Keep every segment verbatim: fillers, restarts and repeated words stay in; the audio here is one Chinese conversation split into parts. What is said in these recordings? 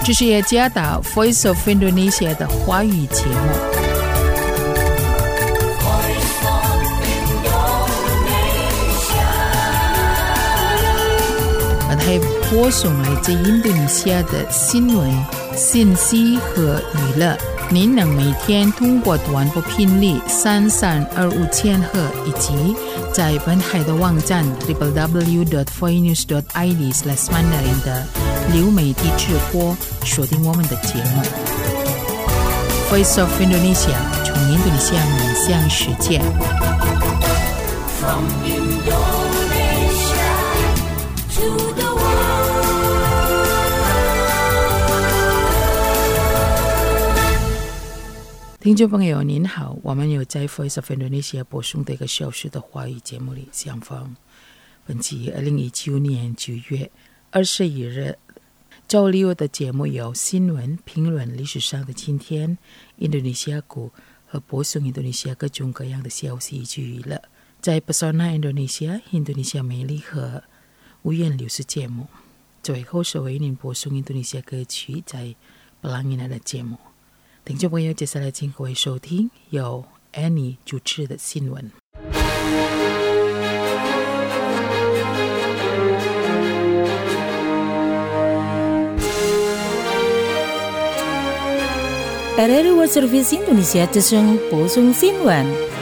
这是雅加达 Voice of Indonesia 的华语节目。它播送来自印度尼西亚的新闻、信息和娱乐。您能每天通过短波频率三三二五千赫以及在本台的网站 double u double u double u dot voice news dot i d slash mandarin 的流媒体直播收听我们的节目。Voice of Indonesia 从印度尼西亚面向世界。From Indonesia to the world.听众朋友您好，我们有在 Voice of Indonesia 播送的一个小时的华语节目里相逢。本期二零一九年九月二十一日周六的节目有新闻评论历史上的今天、印度尼西亚股和播送印度尼西亚各种各样的消息以及娱乐。在 Pesona Indonesia 印度尼西亚美丽和五颜六色节目，最后是为您播送印度尼西亚歌曲在 Pelangina 的节目。听众朋友，接下来请各位收听由 Annie 主持的新闻。 R R I World Service Indonesia Jesung播送新闻。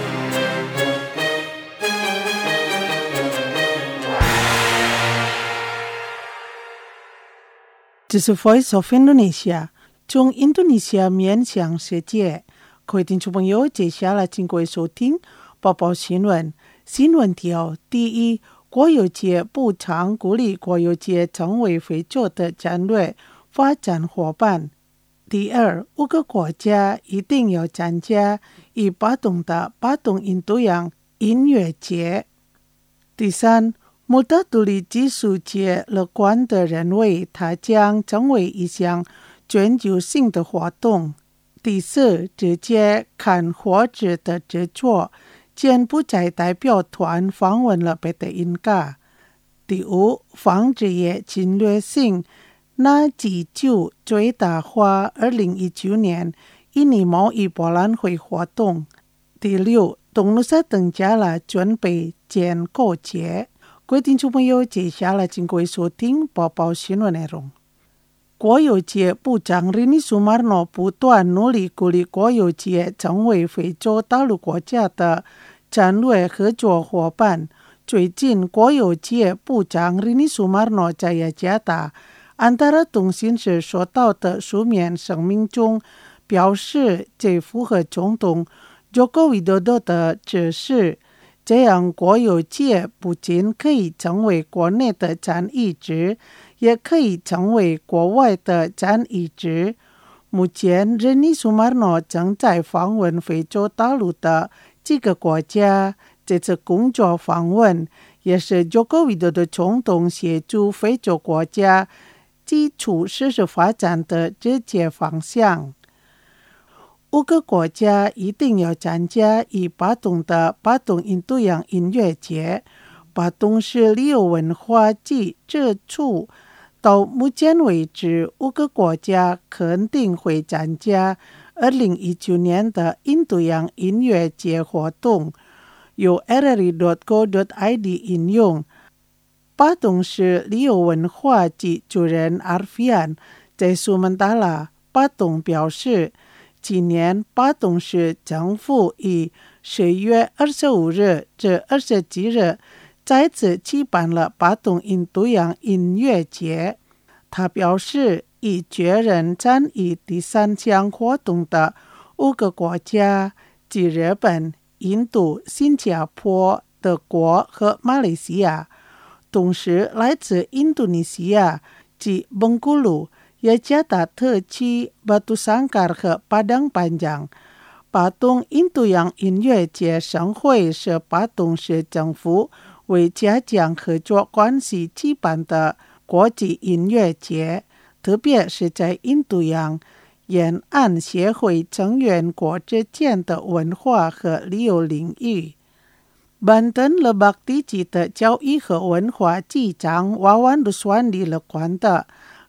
这是 Voice of Indonesia。从印度尼西亚面向世界，各位听众朋友，接下来请各位收听报报新闻。新闻条：第一，国有界部长鼓励国有界成为非洲的战略发展伙伴。第二，五个国家一定要参加以巴东的巴东印度洋音乐节。第三，穆达独立技术界乐观地认为它将成为一项全球性的活动。第四，直接看活着的制作，柬埔寨代表团访问了北的印加。第五，防止业侵略性那几就最大化二零一九年印尼贸易博览会活动。第六，东努萨登加了准备建国节。各位听众朋友，接下来请各位收听报报新闻内容。国有界部长 Rini Sumarno 不断努力鼓励国有界成为非洲大陆国家的战略合作伙伴。最近，国有界部长 Rini Sumarno 在雅加达安达拉通讯社收到的书面声明中表示，这符合总统 Joko Widodo 的指示。这样，国有界不仅可以成为国内的战役值，也可以成为国外的战役值。目前 Rini Sumarno 正在访问非洲大陆的几个国家，这次工作访问也是 Joko Widodo 总统协助非洲国家基础设施发展的直接方向。五个国家一定要参加以巴东的巴东印度洋音乐节。巴东是旅游文化季之处，到目前为止，五个国家肯定会参加二零一九年的印度洋音乐节活动。由 R R I dot co dot I d 引用，巴东是旅游文化季主任 Arfian 在苏门答腊，巴东表示，今年巴东市政府以十月二十五日至二十七日再次举办了巴东印度洋音乐节。他表示，已确认参与第三项活动的五个国家，即日本、印度、新加坡、德国和马来西亚。同时，来自印度尼西亚及蒙古鲁、雅加达特区、Batu Sangkar 和巴当班江。巴东印度洋音乐节盛会是巴东市政府为加强合作关系举办的国际音乐节，特别是在印度洋沿岸协会成员国之间的文化和旅游领域。Banten Lebak地区的教育和文化局长Wawan Ruswandi乐观的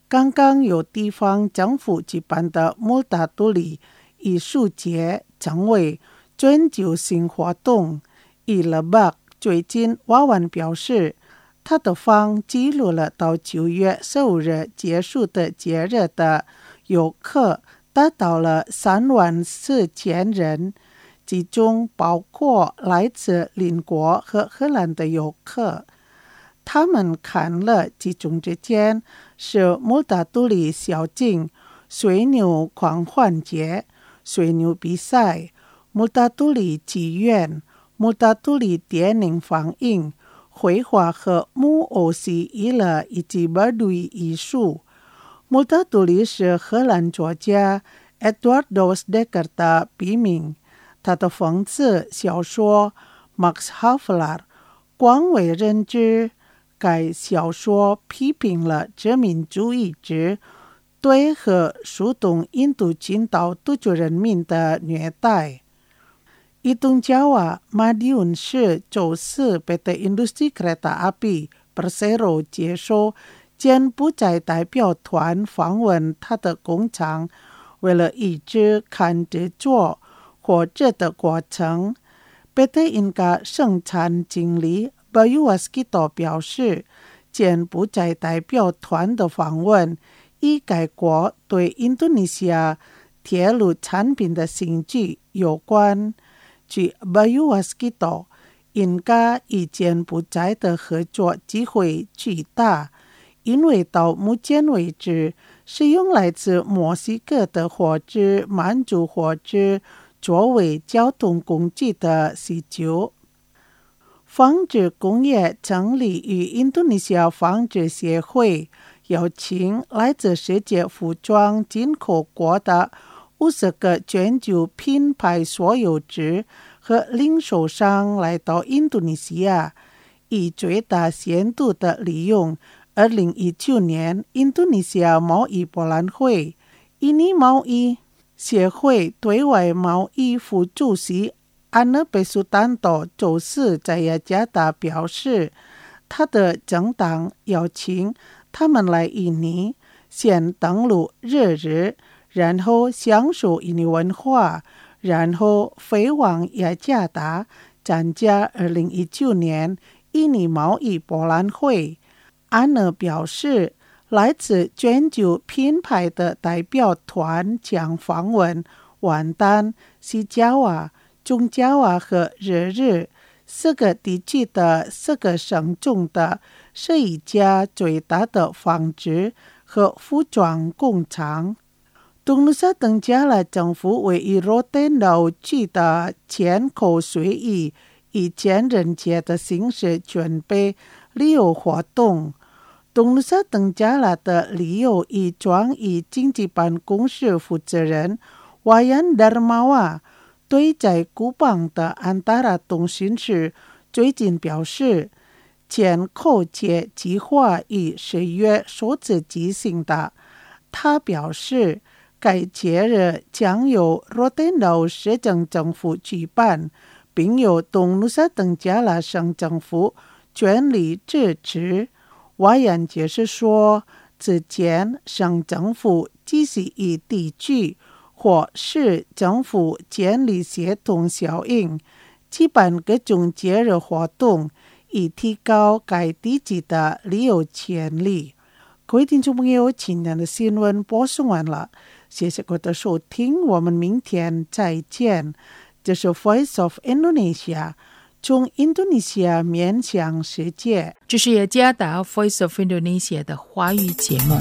刚刚由地方政府举办的穆达杜里艺术节成为全球性活动。伊勒巴最近挖完表示，他的方记录了到九月十五日结束的节日的游客达到了三万四千人，其中包括来自邻国和荷兰的游客。他们看了其中之间是穆达杜里小径、水牛狂欢节、水牛比赛、穆达杜里剧院、穆达杜里电影放映、绘画和木偶戏娱乐以及巴杜伊艺术。穆达杜里是荷兰作家 Eduardus Dekker 的笔名，他的讽刺小说 Max Havelaar 广为人知。该小说批评了殖民主义者对和属东印度群岛突厥人民的虐待。Itong Jawa, Madiun 是周四 P T Industri Kereta Api Persero 接受柬埔寨代表团访问他的工厂，为了一直看制作或者的过程。P T Inka 生产经理Bayu Waskito 表示，柬埔寨代表团的访问与该国对印度尼西亚铁路产品的兴趣有关。据 Bayu Waskito， 应该与柬埔寨的合作机会巨大，因为到目前为止，使用来自墨西哥的火车满足火车作为交通工具的需求。纺织工业成立于印度尼西亚纺织协会，邀请来自世界服装进口国的五十个全球品牌所有者和零售商来到印度尼西亚，以最大限度地利用二零一九年印度尼西亚贸易博览会。印尼贸易协会对外贸易副主席安纳贝苏丹多周四在雅加达表示，他的政党邀请他们来印尼，先登陆日日，然后享受印尼文化，然后飞往雅加达参加二零一九年印尼贸易博览会。安纳表示，来自全球品牌的代表团将访问滦丹、西爪哇、中爪哇和日日四个地区的四个省中的十一家最大的纺织和服装工厂。东努萨登加了政府为以罗登岛区的前口水以以前人节的形式准备旅游活动。东努萨登加了的旅游与创意经济办公室负责人瓦yanDarmawa对在古邦的安达拉通讯社最近表示，前口节计划于十月首次举行的。他表示，该节日将由罗登岛市政政府举办，并由东努萨登加拉省政府全力支持。瓦yan解释说，之前省政府只是以地区或市政府建立协同效应，举办各种节日活动，以提高该地区的旅游潜力。各位听众朋友，今天的新闻播送完了，谢谢各位的收听，我们明天再见。这是 Voice of Indonesia， 从印度尼西亚面向世界。 这是雅加达 Voice of Indonesia 的华语节目。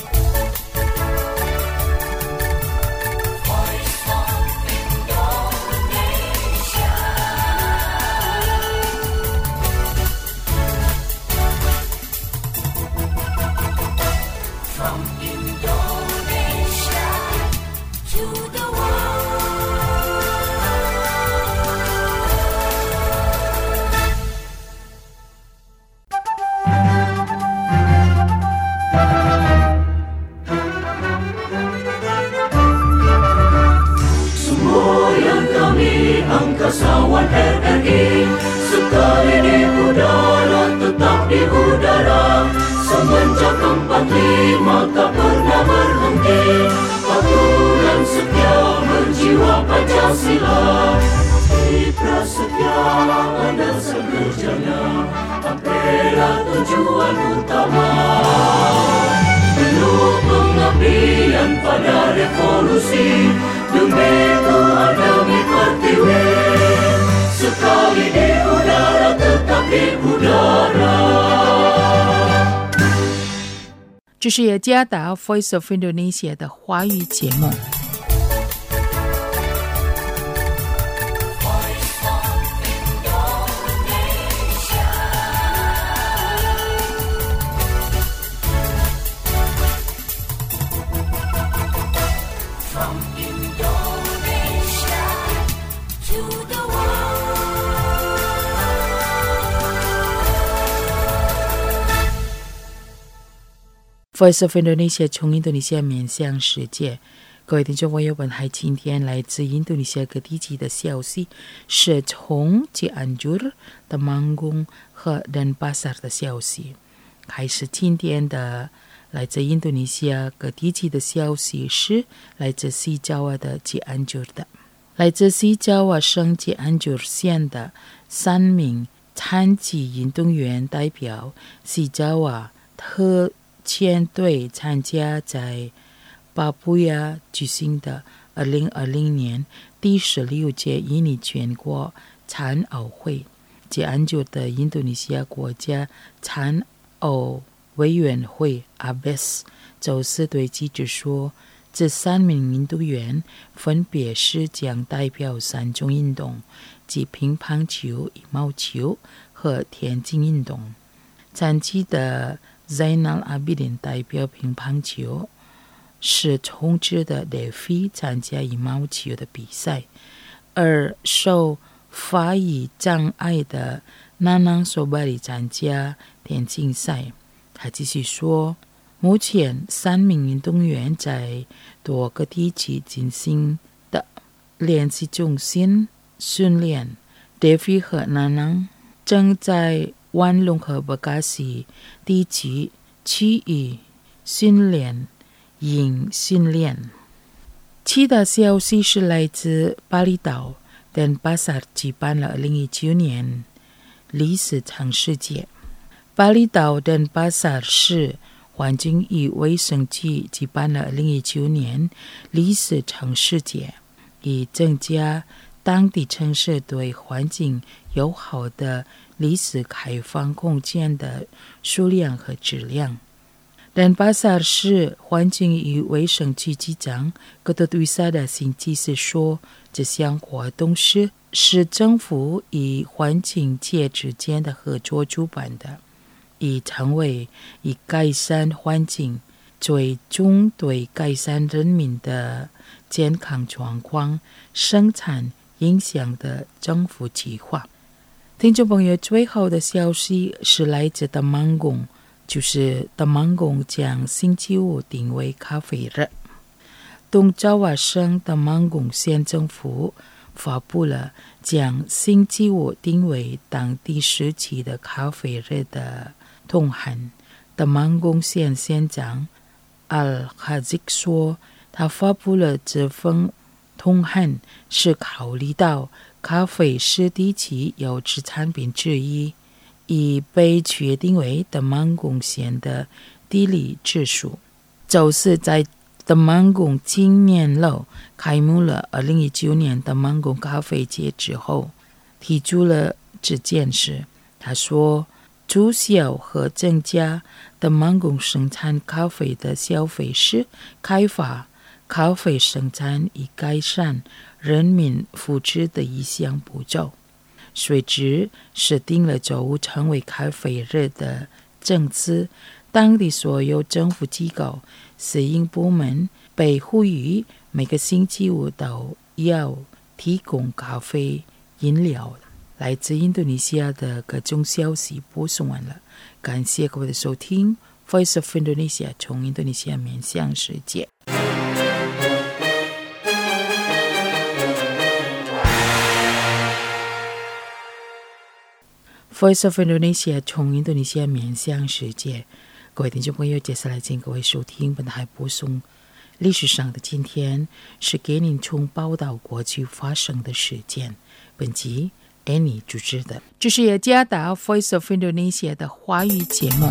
Angkasawan R R I sekali di udara tetap di udara semenjak empat puluh Prima tak pernah berhenti, patuh dan setia berjiwa Pancasila. Citra setia pada sekerjanya, adalah tujuan utama. Penuh pengabdian pada revolusi, demi Tuhan demi pertiwi. Sekali di udara tetap di udara. 这是雅加达 Voice of Indonesia 的华语节目。Voice of Indonesia 从印度尼西亚面向世界，各位听众朋友们，还今天来自印度尼西亚各地区的消息，是从Cianjur、Temanggung 和 Denpasar 的消息。开始今天的来自印度尼西亚各地区的消息是来自西爪哇的Cianjur的，来自西爪哇省Cianjur县的三名残疾运动员代表西爪哇特舰队参加在巴布亚举行的二零二零年第十六届印尼全国残奥会。Cianjur的印度尼西亚国家残奥委员会 A B E S 周四对记者说，这三名运动员分别是将代表三种运动，即乒乓球、羽毛球和田径运动。残疾的Zainal Abidin 代表乒乓球，是同志的 Devi 参加羽毛球的比赛，而受发育障碍的 Nanang Sobari 参加田径赛。他继续说，目前三名运动员在多个地区进行的练习中心训练。Devi 和 Nanang 正在万隆和巴嘎西地区区域训练营训练。其他消息是来自巴厘岛 Denpasar 举办了二零一九年历史城市节。巴厘岛 Denpasar 市环境与卫生局举办了二零一九年历史城市节，以增加当地城市对环境友好的历史开放空间的数量和质量。Denpasar 市环境与卫生局局长格特杜萨的星期四说，这项活动是市政府与环境界之间的合作主办的，以成为以改善环境最终对改善人民的健康状况生产影响的政府计划。听众朋友，最后的消息是来自Temanggung，就是Temanggung将星期五定为咖啡日。东爪哇省Temanggung县政府发布了将星期五定为当地时期的咖啡日的通函。Temanggung县县长 Al-Khazik 说，他发布了这份通函是考虑到咖啡是地区优质产品之一，已被确定为Temanggung县的地理支属。周四在Temanggung青年楼开幕了二零一九年Temanggung咖啡节之后，提出了这件事。他说，促销和增加Temanggung生产咖啡的消费是开发咖啡生产以改善人民福祉的一项步骤。随之设定了周五成为咖啡日的政策，当地所有政府机构、私营部门被呼吁每个星期五都要提供咖啡饮料。来自印度尼西亚的各种消息播送完了，感谢各位的收听。Voice of Indonesia 从印度尼西亚面向世界。Voice of Indonesia 从印度尼西亚面向世界， 各位听众朋友，接下来请各位收听本台播送历史上的今天，是给您从报道过去发生的事件。本集 Annie 主持的，这是雅加达 Voice of Indonesia 的华语节目。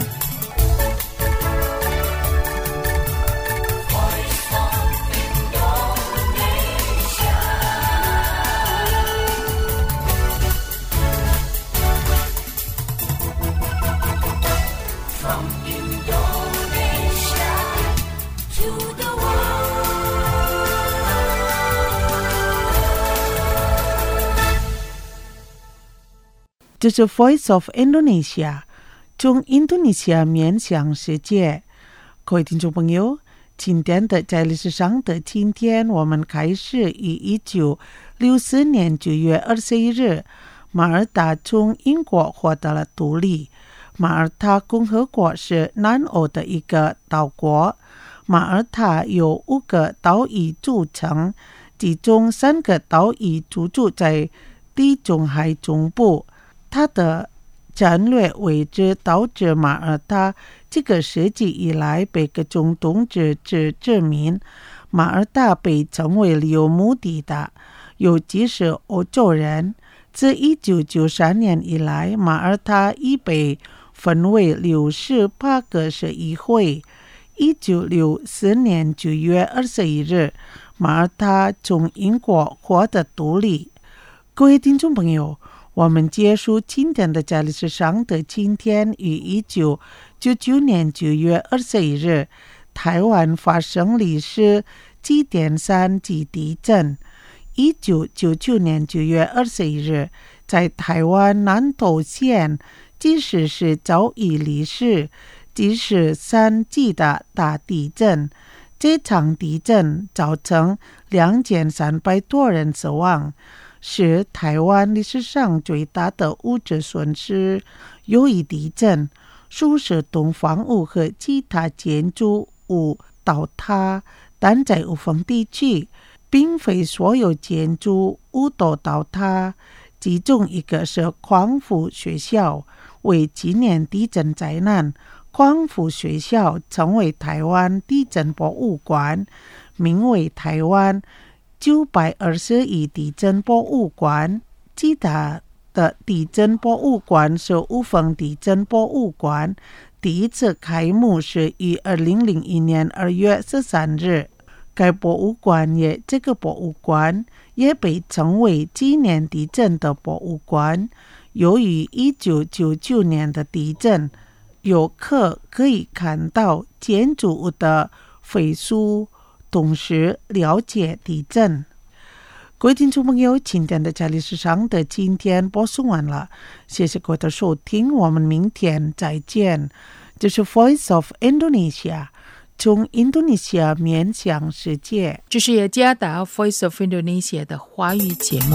这是 Voice of Indonesia 从印度尼西亚面向世界。各位听众朋友，今天的在历史上的今天，我们开始于一九六四年九月二十一日，马耳他从英国获得了独立。马耳他共和国是南欧的一个岛国，马耳他由五个岛屿组成，其中三个岛屿居住在地中海中部。它的战略位置导致马耳他这个世纪以来被各种统治者殖民。马耳他被称为有目的的，尤其是欧洲人。自一九九三年以来，马耳他已被分为六十八个市议会。一九六四年九月二十一日，马耳他从英国获得独立。各位听众朋友，我们结束今天的在历史上的今天于一九九九年九月二十一日，台湾发生历史七点三级地震。一九九九年九月二十一日，在台湾南投县，即使是遭遇历史即是三级的大地震。这场地震造成两千三百多人死亡，是台湾历史上最大的物质损失。由于地震，数十栋房屋和其他建筑物倒塌，但在五峰地区，并非所有建筑物都倒塌。其中一个是光复学校，为纪念地震灾难，光复学校成为台湾地震博物馆，名为台湾九百二十一地震博物馆。其他的地震博物馆是五峰地震博物馆，第一次开幕是于二零零一年二月十三日。该博物馆也这个博物馆也被称为纪念地震的博物馆。由于一九九九年的地震，游客可以看到建筑物的废墟，同时了解地震。各位听众朋友，今天的在历史上的今天播送完了，谢谢各位的收听，我们明天再见。这是 Voice of Indonesia 从印度尼西亚面向世界。 这是雅加达 Voice of Indonesia 的华语节目。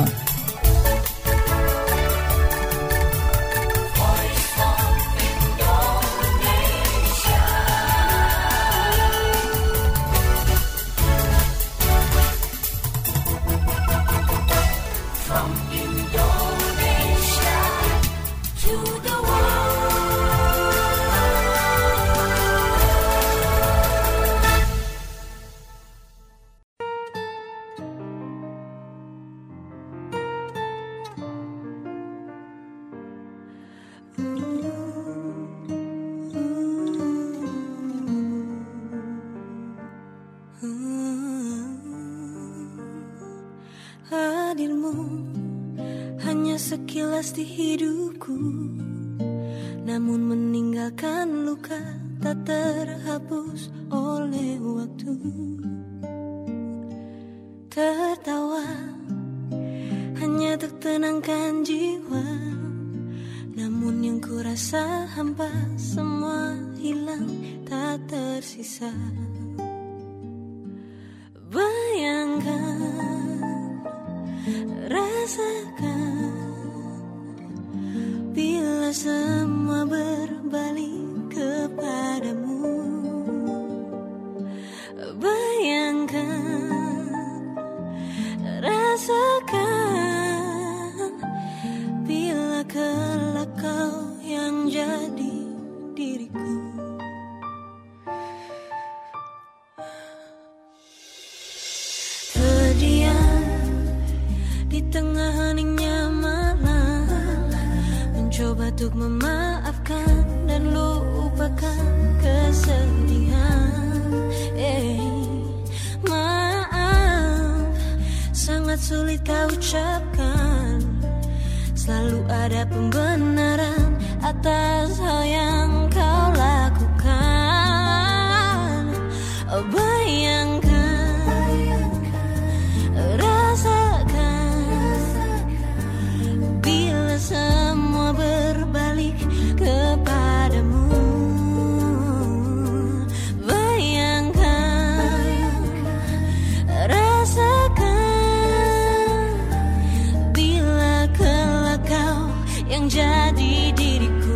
Hadirmu hanya sekilas di hidupku, namun meninggalkan luka tak terhapus oleh waktu. Tertawa hanya untuk tenangkan jiwa, namun yang ku rasa hampa, semua hilang tak tersisa. Bayangkan, rasakan, bila semua berbalik kepadamu. Bayangkan, rasakan, bila kelak kau yang jadi diriku. untuk memaafkan dan lupakan kesedihan. Eh, maaf sangat sulit kau ucapkan. Selalu ada pembenaran atas hal yang kau lakukan. Oh, bayangkan, rasakan, bila semua berbalik kepadamu. Bayangkan, rasakan, bila kelak kau yang jadi diriku.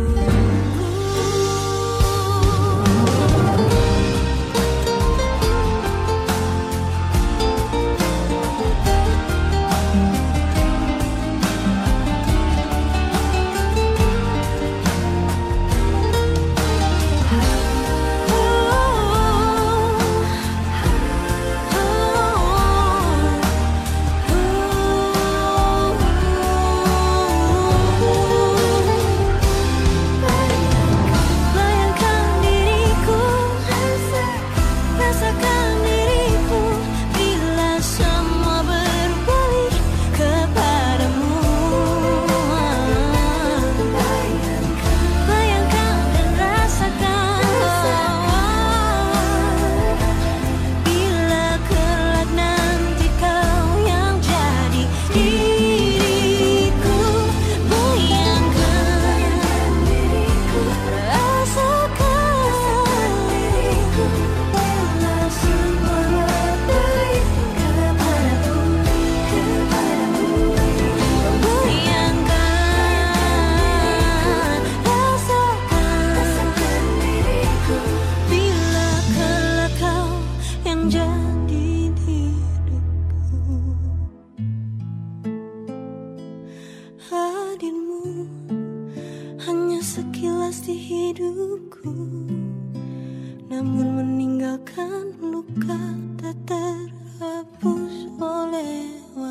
Hadirmu hanya sekilas di hidupku, namun meninggalkan luka tak terhapus oleh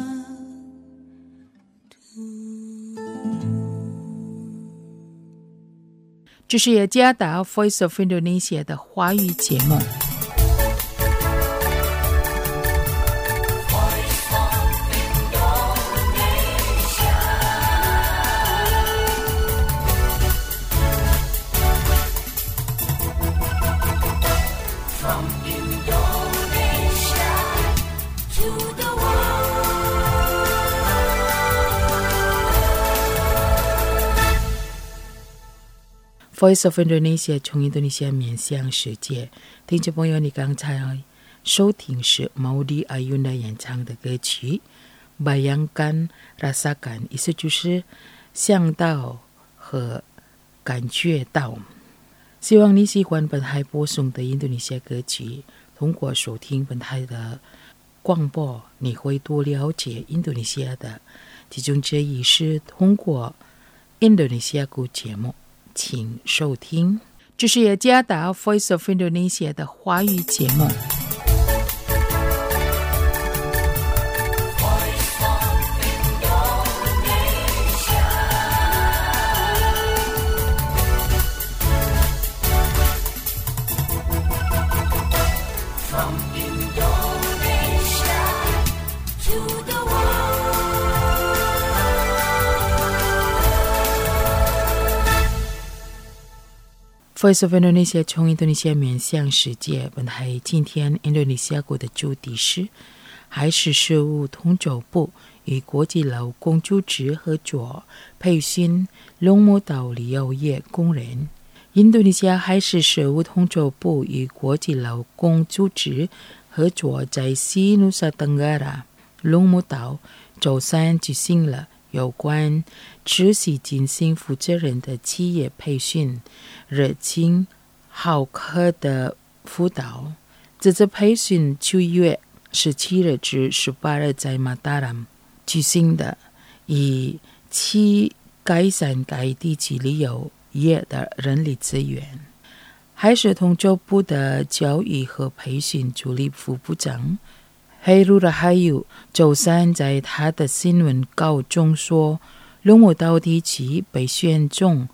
waktu. 这是雅加达 Voice of Indonesia 的华语节目。Voice of Indonesia 从印度尼西亚面向世界，听众朋友，你刚才收听是 Maudy Ayunda 演唱的歌曲《Bayangkan Rasakan》，意思就是想到和感觉到。希望你喜欢本台播送的印度尼西亚歌曲。通过收听本台的广播，你会多了解印度尼西亚的。其中之一是通过印度尼西亚歌节目。请收听，这是雅加达 Voice of Indonesia 的华语节目。Voice of Indonesia 从印度尼西亚面向世界。本台今天印度尼西亚国的主题是海事事务统筹部与国际劳工组织合作培训龙目岛旅游业工人。印度尼西亚海事事务统筹部与国际劳工组织合作在西努萨登嘎拉龙目岛周三举行了有关持续进行负责任的企业培训、热情好客的辅导。这次培训九月十七日至十八日在马达兰举行的，以期改善该地区旅游业的人力资源。海事统筹部的教育和培训助理副部长Heru Rahayu周三在他的新闻稿中说，龙目岛地区被选中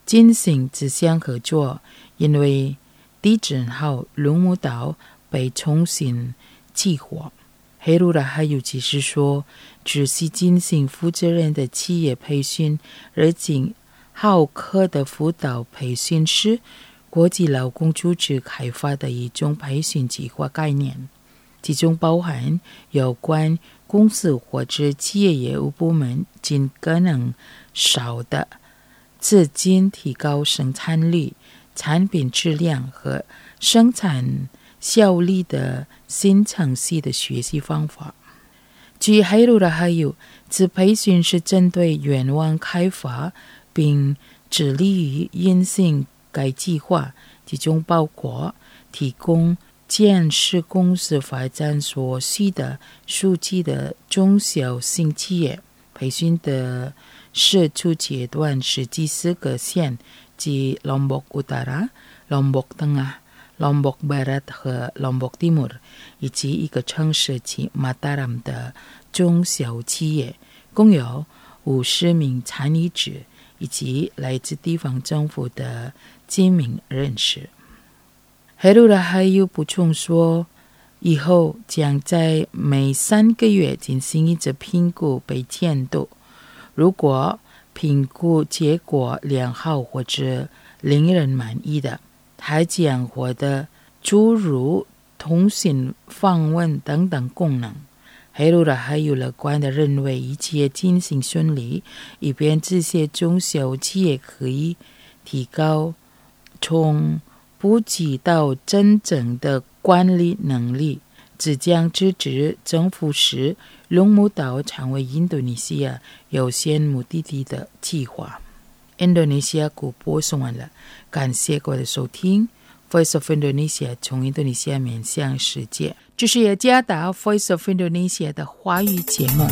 进行这项合作，因为地震后龙目岛被重新激活。黑鲁拉还有解释说，只是进行负责任的企业培训，而且好客的辅导培训是国际劳工组织开发的一种培训计划概念，其中包含有关公司或者企业业务部门尽可能少的资金提高生产率、产品质量和生产效率的新程序的学习方法。据黑鲁拉还有，此培训是针对愿望开发并致力于运行该计划，其中包括提供建设公司发展所需的数据的中小型企业。培训的是初阶段是第四个县，即 Lombok Utara、Lombok Tengah、Lombok Barat 和 Lombok Timur， 以及一个城市即 Mataram 的中小企业，共有五十名参与者，以及来自地方政府的几名人士。黑鲁拉还有补充说，以后将在每三个月进行一次评估被监督，如果评估结果良好或者令人满意的，还将获得诸如通讯访问等等功能。黑鲁拉还有乐观的认为一切进行顺利，以便这些中小企业可以提高从布局到真正的管理能力，这将支持政府使龙目岛成为印度尼西亚优先目的地的计划。印度尼西亚广播送完了，感谢各位的收听。Voice of Indonesia 从印度尼西亚面向世界，这是雅加达 Voice of Indonesia 的华语节目。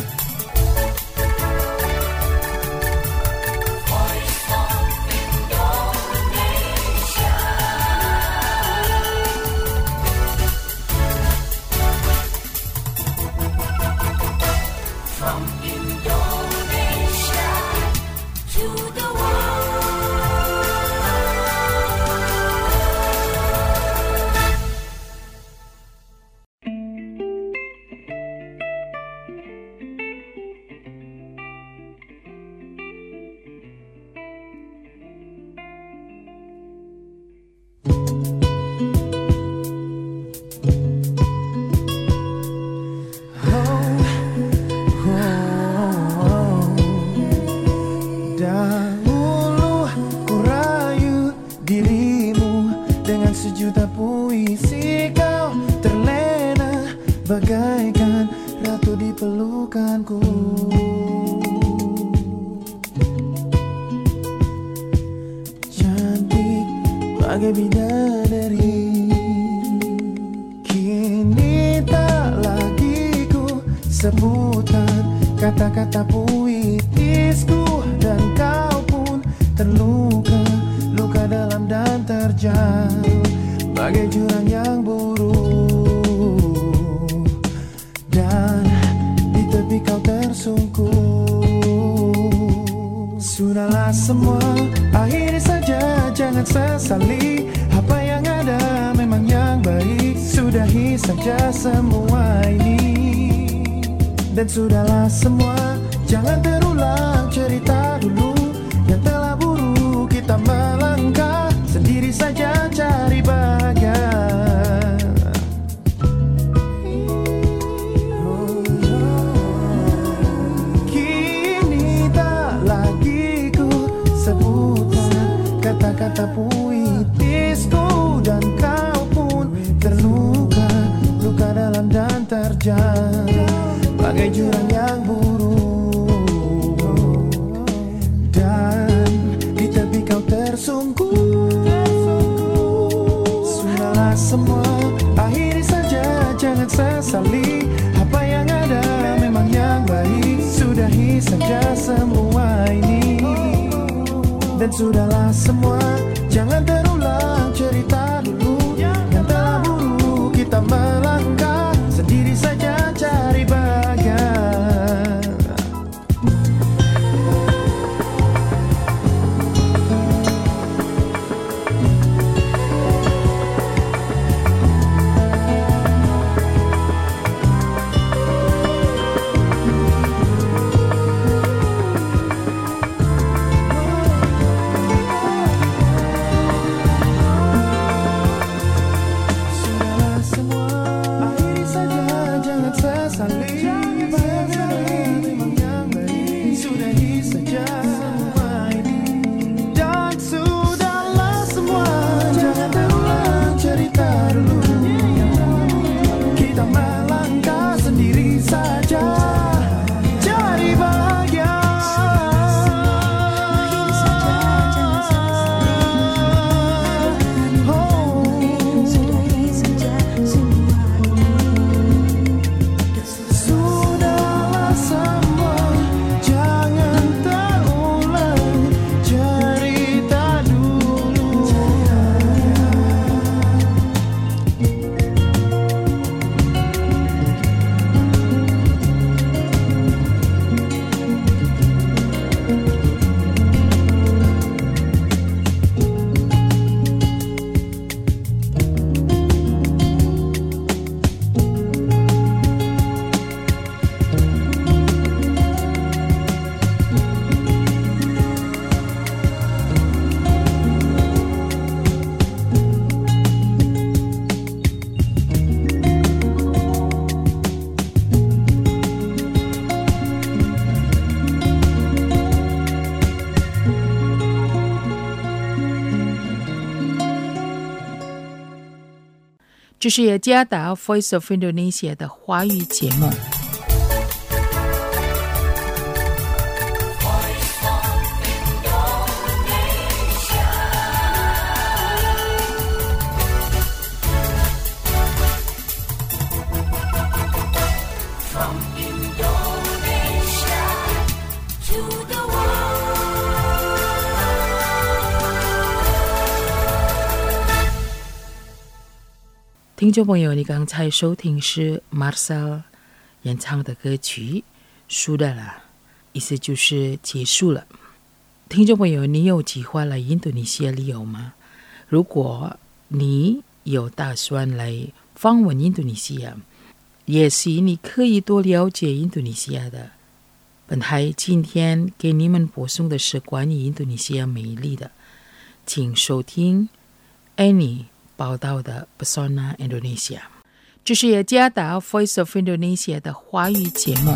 bagaikan ratu di pelukanku. Cantik bagai bidadari, kini tak lagi ku sebutan kata-kata puitisku, dan kau pun terluka, luka dalam dan terjal bagai jurang yang buruk, dan di tepi kau tersungkur. Sudahlah semua, akhiri saja, jangan sesali. Apa yang ada memang yang baik, sudahi saja semua ini. Dan sudahlah semua, jangan terulang cerita dulu yang telah buruk. Kita melangkah sendiri saja cari bahagia. Kini tak lagi ku sebutkan kata-kata puitisku, dan kau pun terluka, luka dalam dan terjal bagai jurang yang buruk, dan di tepi kau tersungkur. Sudahlah semua, akhiri saja, jangan sesali. Apa yang ada memang yang baik, sudahi saja semua ini. Dan sudahlah semua, jangan terulang cerita dulu yang telah buruk. Kita melangkah sendiri saja cari bahagia. saja semua ini. Dan sudahlah semua, jangan terulang cerita dulu. Kita melangkah sendiri saja, cari bahagia. 这是雅加达 Voice of Indonesia 的华语节目。听众朋友，你刚才收听是 Marcel 演唱的歌曲 Sudah lah， 意思就是结束了。听众朋友，你有计划来印度尼西亚旅游吗？如果你有打算来访问印度尼西亚，也许你可以多了解印度尼西亚的。本台今天给你们播送的是关于印度尼西亚美丽的，请收听 Annie报道的 Pesona Indonesia。 这是雅加达 Voice of Indonesia 的华语节目。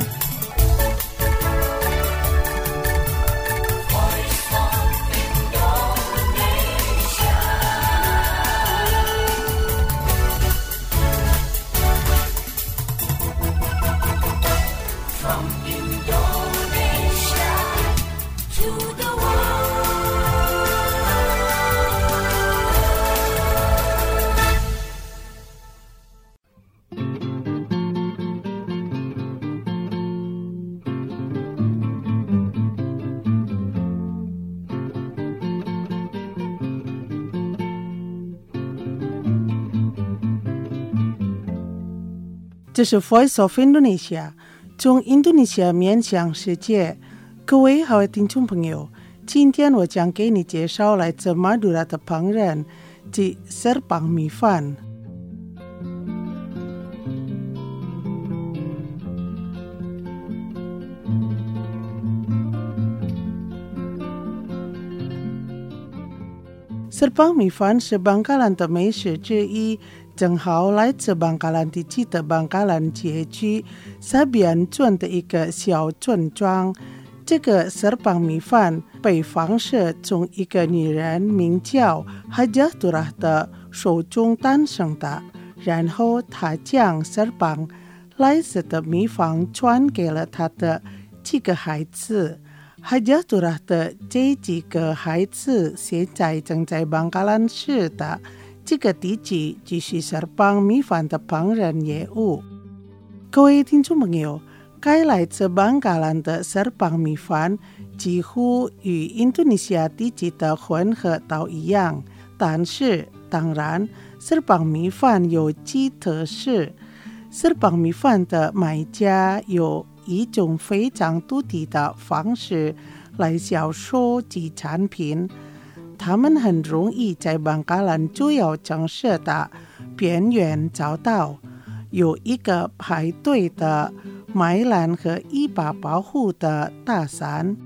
这是 Voice of Indonesia， 从印度尼西亚面向世界。各位好的听众朋友，今天我将给你介绍来自马杜拉的烹饪及 Serpang 米饭。Serpang 米饭是邦加兰的美食之一，正好来自邦加兰地区的邦加兰街区沙边村的一个小村庄。这个 Serpang 米饭被方是从一个女人名叫 Hajaturah 的手中诞生的，然后她将 Serpang 来自的秘方传给了她的几个孩子。Hajaturah 的这几个孩子现在正在邦加兰市的这个地区继续 Serpang 米饭的烹饪业务。各位听众朋友，该来自邦加兰的 Serpang 米饭几乎与印度尼西亚地区的混合都一样，但是当然 Serpang 米饭有其特色。Serpang 米饭的卖家有一种非常独特的方式来销售其产品，他们很容易在邦加兰主要城市的边缘找到，有一个排队的麦栏和一把保护的大伞。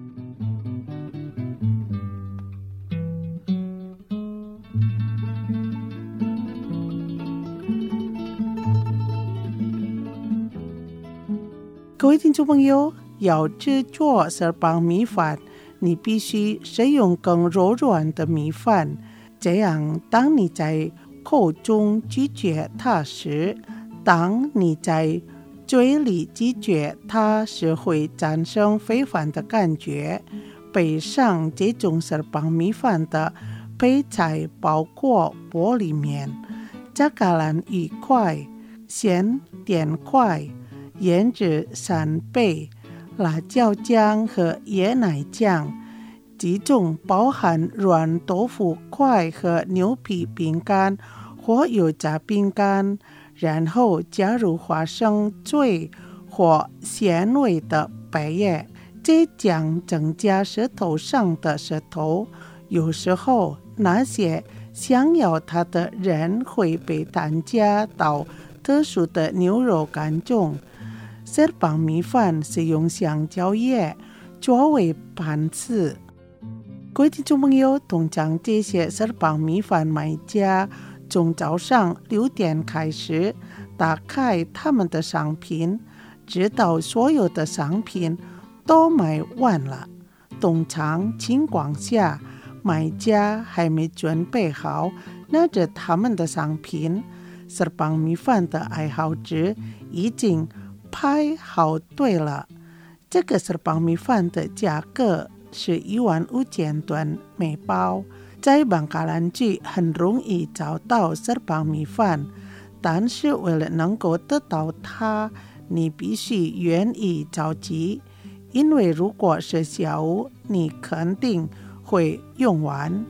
各位听众朋友， 要制作石棒米饭，你必须使用更柔软的米饭，这样当你在口中咀嚼它时，当你在嘴里咀嚼它时会产生非凡的感觉。北上这种石棒米饭的配菜包括玻璃面、加橄榄鱼块、咸甜块、腌制扇贝、辣椒酱和椰奶酱，其中包含软豆腐块和牛皮饼干或油炸饼干，然后加入花生碎或纤维的白叶，这将增加舌头上的舌头。有时候那些想要它的人会被添加到特殊的牛肉干中。石棒米饭是用香蕉叶作为盘子。各位听众朋友，通常这些石棒米饭卖家从早上六点开始打开他们的商品，直到所有的商品都卖完了。通常情况下，买家还没准备好拿着他们的商品，石棒米饭的爱好者已经排好队了。这个石棒米饭的价格是一万五千吨每包。在邦嘎兰区很容易找到石棒米饭，但是为了能够得到它，你必须愿意着急，因为如果是下午，你肯定会用完。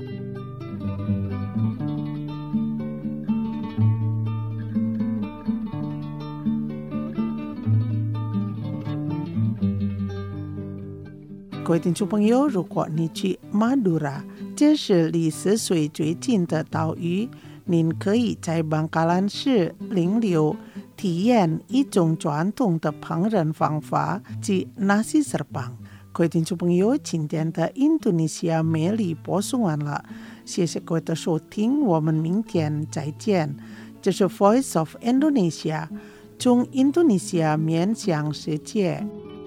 各位听众朋友，如果你去马杜拉，这是离泗水最近的岛屿，您可以在邦嘎兰市领流体验一种传统的烹饪方法，即 nasi serbang。各位听众朋友，今天的印度尼西亚美丽播送完了，谢谢各位的收听，我们明天再见。这是 Voice of Indonesia， 从印度尼西亚面向世界。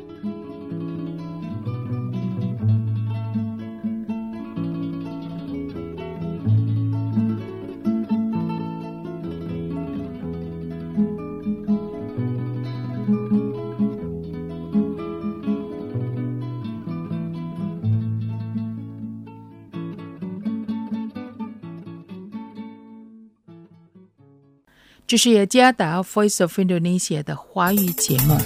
这是雅加达 Voice of Indonesia 的华语节目。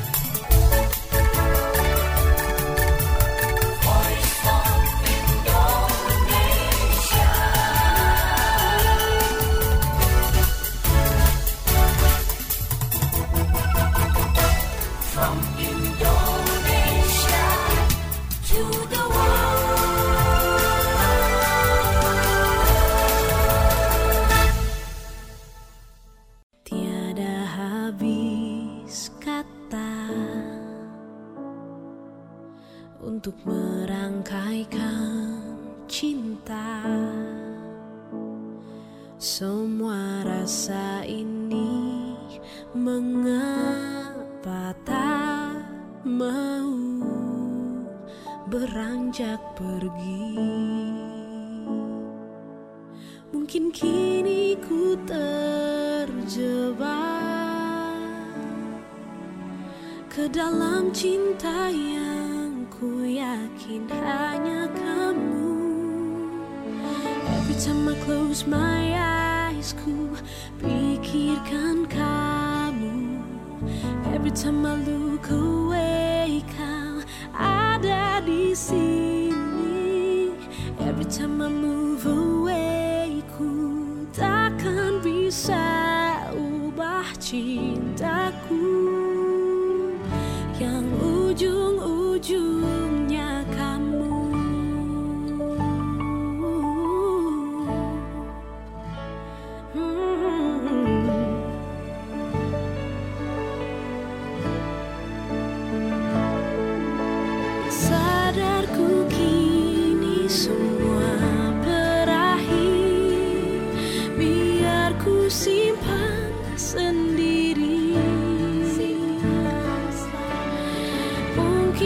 untuk merangkaikan cinta. Semua rasa ini mengapa tak mau beranjak pergi. Mungkin kini ku terjebak ke dalam cinta yang ku yakin hanya kamu. Every time I close my eyes, ku pikirkan kamu. Every time I look away, kau ada di sini. Every time I move away, ku takkan bisa ubah cintaku yang ujung-ujungnya kamu. Sadarku kini semua berakhir, biar ku simpan sendiri. Mungkin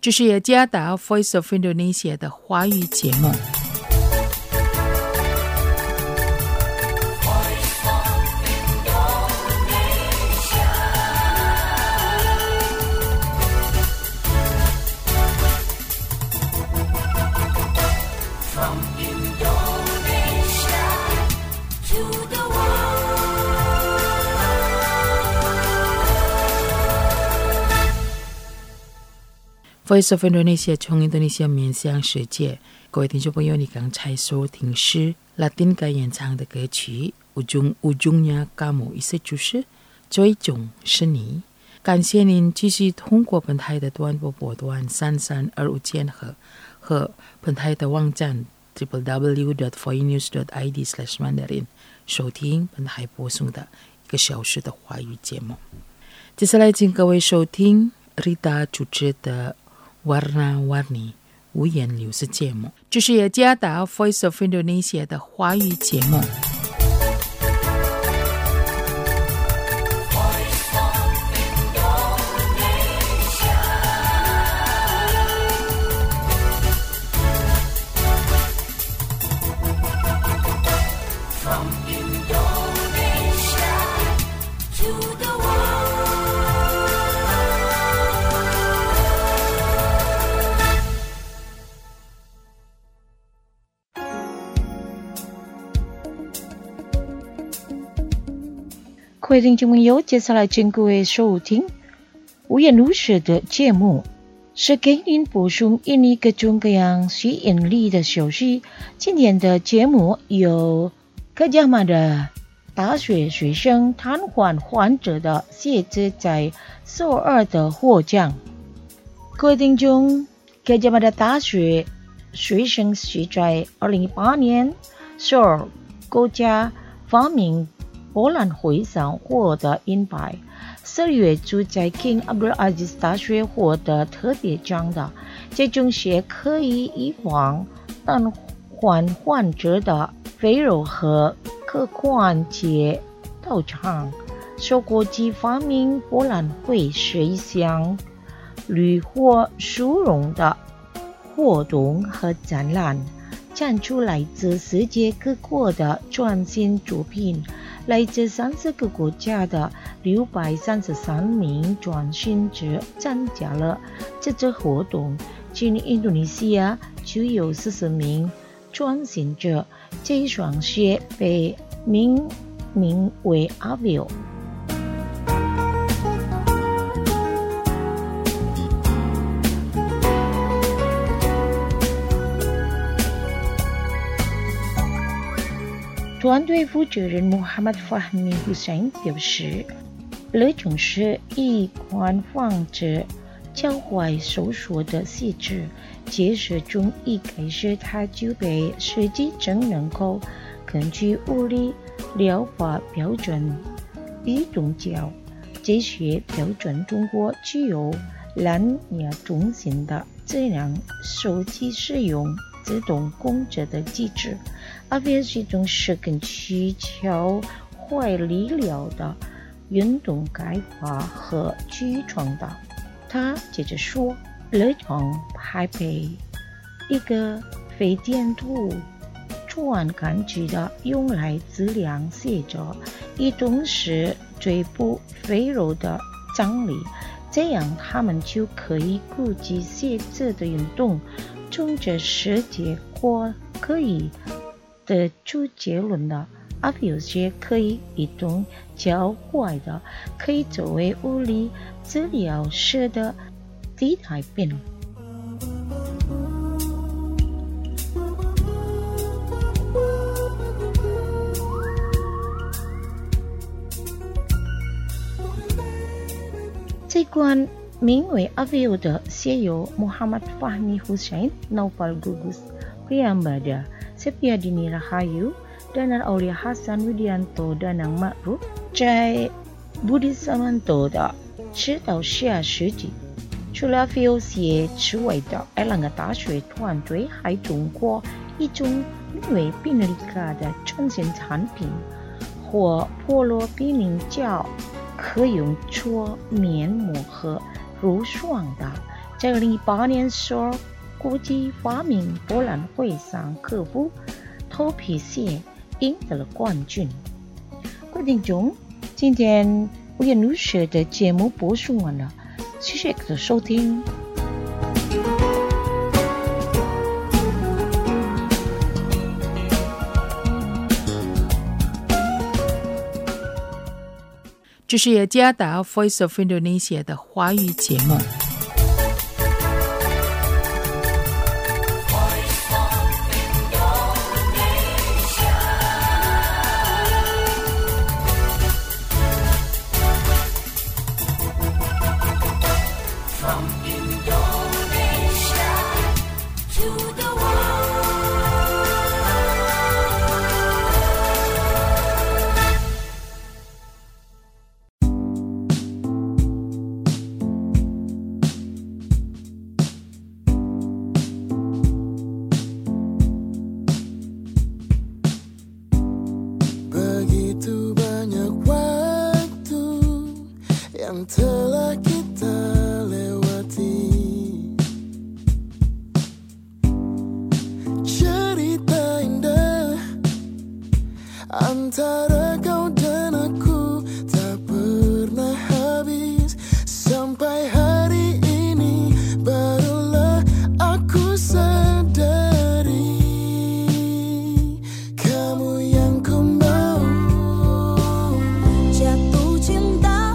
这是雅加达 Voice of Indonesia 的华语节目。Voice of Indonesia 从印度尼西亚面向世界，各位听众朋友，你刚才收听是拉丁歌演唱的歌曲 Ujung Ujungnya Kamu， 意思就是最终是你。感谢您继续通过本台的短波波段三三二五千赫和本台的网站 double-u double-u double-u dot voice news dot i d slash mandarin 收听本台播送的一个小时的华语节目。接下来请各位收听 Rita 主持的Warna-Warni 五颜六色节目，这是雅加达 Voice of Indonesia 的华语节目。 各位听众朋友，接下来请各位收听五颜六色的节目，是给您补充印尼各种各样吸引力的消息。今天的节目有克加玛的大学学生瘫痪患者的写字在首尔的获奖。各位听众，克加玛的大学学生是在二零一八年首尔国家发明博览会上获得银牌，十月就在 King Abdul Aziz 大学获得特别奖的。这种是可以预防瘫痪患者的肥肉和髋关节倒肠。受国际发明博览会是一项绿火殊荣的活动和展览，展出来自世界各国的创新作品。来自三十个国家的六百三十三名创新者参加了这次活动。今年印度尼西亚就有四十名创新者，这双鞋被命名为 Avio。团队负责人 Muhammad Fahmi Hussain 表示，这种是以官方者教坏所说的细致，解释中一开始他就被设计成能够根据物理疗法标准移动脚。这些标准通过具有蓝牙中心的智能手机使用自动控制的机制。阿维是一种是根据教坏理疗的运动开发和举创的。他接着说，这种还被一个非电图传感器的用来质量写着移动时嘴部肥肉的张力，这样他们就可以估计写字的运动。从这世界或可以得出结论的，而有些可以移动较快的，可以作为物理治疗师的替代品。这款名为 Avio 的写有 Muhammad Fahmi Hussain, Naufal Gugus Priyambada, Sepiadini Rahayu, Danang Aulia Hasan Widianto, Danang Ma'ruf 在 Budi Samanto 的指导下设计。除了 Avio 写之外的，爱尔兰大学团队还通过一种名为宾利卡的创新产品或菠萝避孕胶，可用做面膜和乳霜的， 这里八年说国际发明博览会上克服头皮屑赢得了冠军。各位听众，今天五颜六色的节目播送完了，谢谢各位收听。 这是雅加达 Voice of Indonesia 的华语节目。 Telah kita lewati, cerita indah antara kau dan aku tak pernah habis. Sampai hari ini barulah aku sadari kamu yang ku mau. Jatuh cinta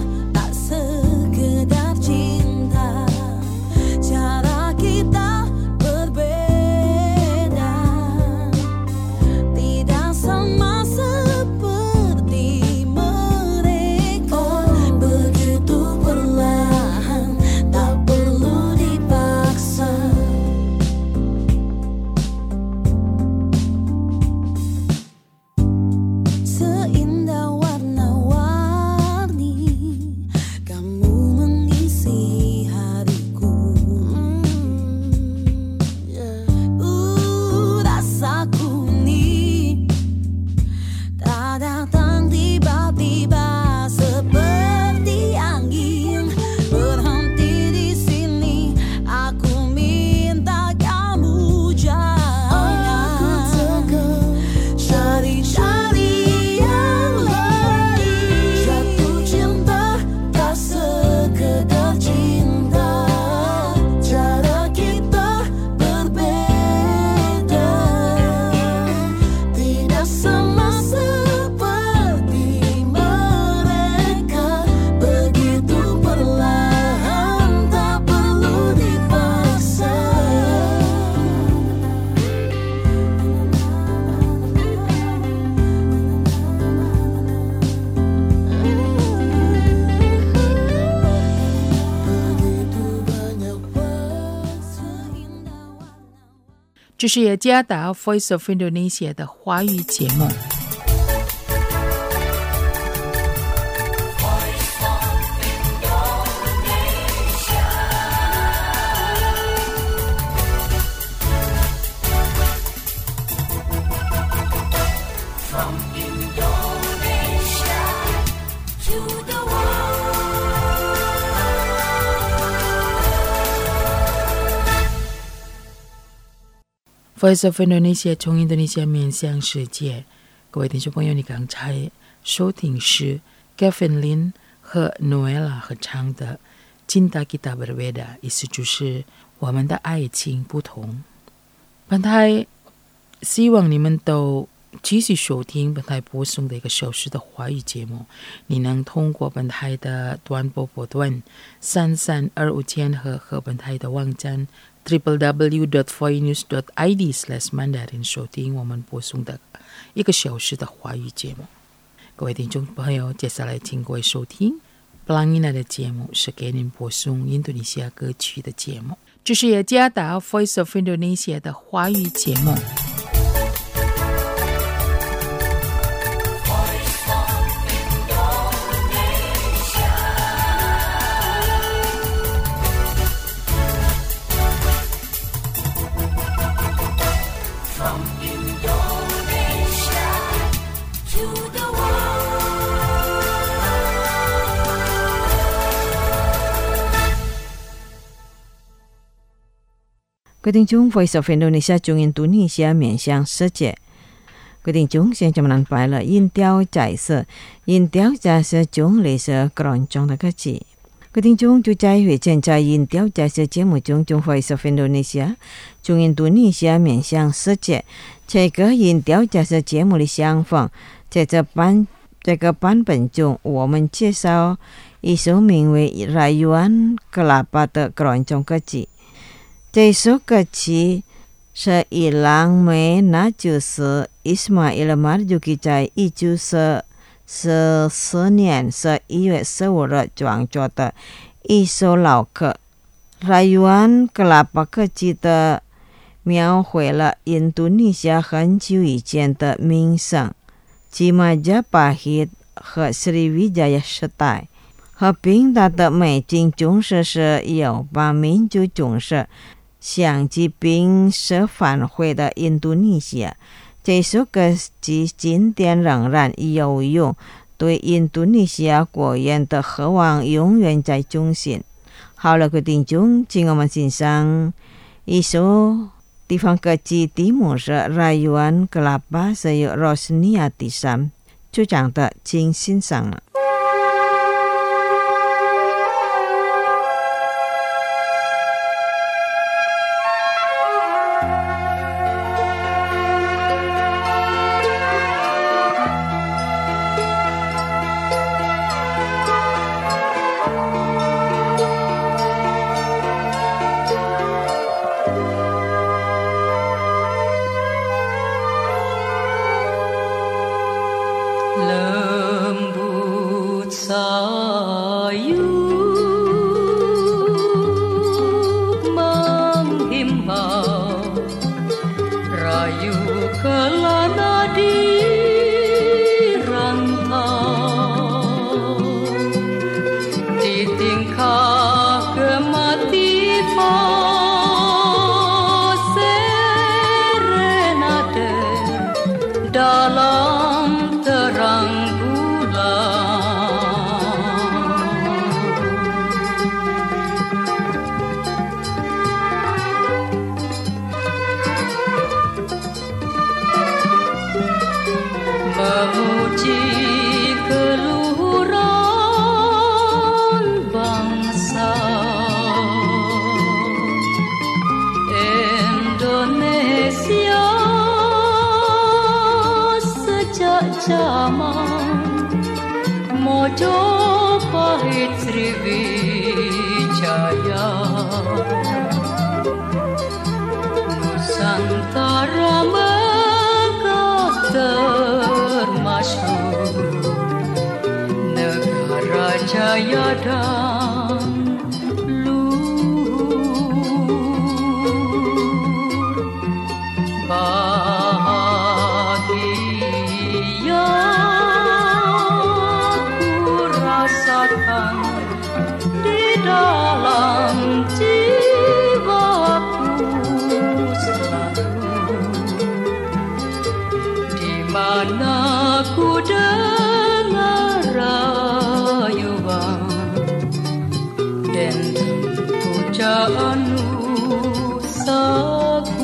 这是雅加达 Voice of Indonesia 的华语节目。Voice of Indonesia 从印度尼西亚面向世界。各位听众朋友，你刚才收听是 Kevin Lin 和 Noella 合唱的 Cinta Kita Berbeda， 意思就是我们的爱情不同。本台希望你们都继续收听本台播送的一个小时的华语节目。你能通过本台的短波波段三三二五千赫和本台的网站 double-u double-u double-u dot voinews dot i d slash mandarin 收听我们播送的一个小时的华语节目。各位听众朋友，接下来请各位收听 Pelangina 的节目，是给您播送印度尼西亚歌曲的节目。这是雅加达 Voice of Indonesia 的华语节目。 各位聽眾 Voice of Indonesia 中印度尼西亞面向世界。各位聽眾現在我們安排了音調解釋，音調解釋中類似廣東的歌詞。各位聽眾就在會前在音調解釋節目中，中 Voice of Indonesia 中印度尼西亞面向世界。這個音調解釋節目的相逢，在這版這個版本中，我們介紹一首名為《Rayuan Kelapa》的廣東歌詞。這首歌詞是伊朗美那就是Ismail Marzuki在一九四四年十一月十五日創作的一首老歌。Rayuan Kelapa 歌詞的描繪了印度尼西亞很久以前的名勝，即Majapahit和 Sriwijaya 時代。和平大的美景總是是有把民族總是想起並是反悔的印度尼西亞。這首歌詞經典仍然有用，對印度尼西亞國人的渴望永遠在中心。好了，各位聽眾，請我們欣賞一首地方歌詞，題目是 Rayuan Kelapa， 是由 Rosnia Tisam 主唱的，請欣賞了。 Majapahit Sriwijaya Nusantara megah termasyhur negara jaya dan luhur bahagia di dalam jiwaku selalu, di mana ku dengar rayuan dan pujaan nusaku.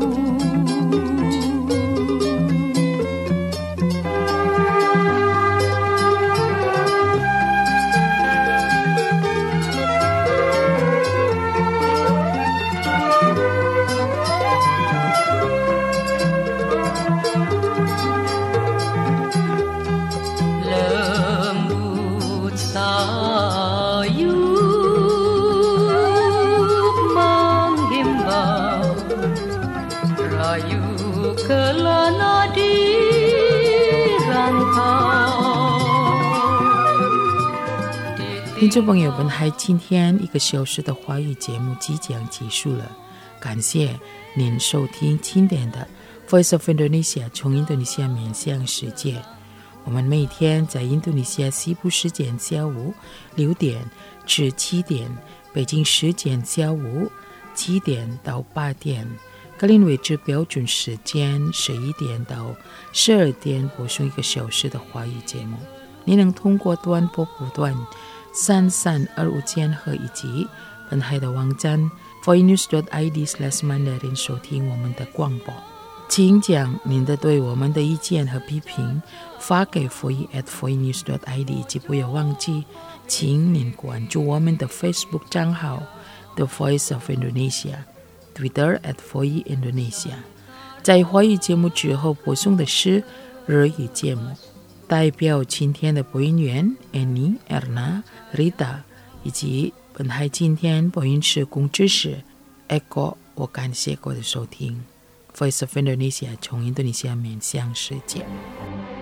听众朋友们，嗨，今天一个小时的华语节目即将结束了，感谢您收听经典的 Voice of Indonesia 从印度尼西亚面向世界。我们每天在印度尼西亚西部时间下午六点至七点，北京时间下午七点到八点，格林威治标准时间十一点到十二点播送一个小时的华语节目。你能通过短波波段三三二五千赫以及本台的网站 voinews dot i d slash mandarin 收听我们的广播。请将您的对我们的意见和批评发给 voice at voinews dot i d， 以及不要忘记，请您关注我们的 Facebook 账号 The Voice of Indonesia，Twitter at voice Indonesia。在华语节目之后播送的是日语节目，代表今天的播音员 Annie、Erna、Rita 以及本台今天播音室工作室 Eko， 我感谢各位的收听。Voice of Indonesia 从印度尼西亚面向世界。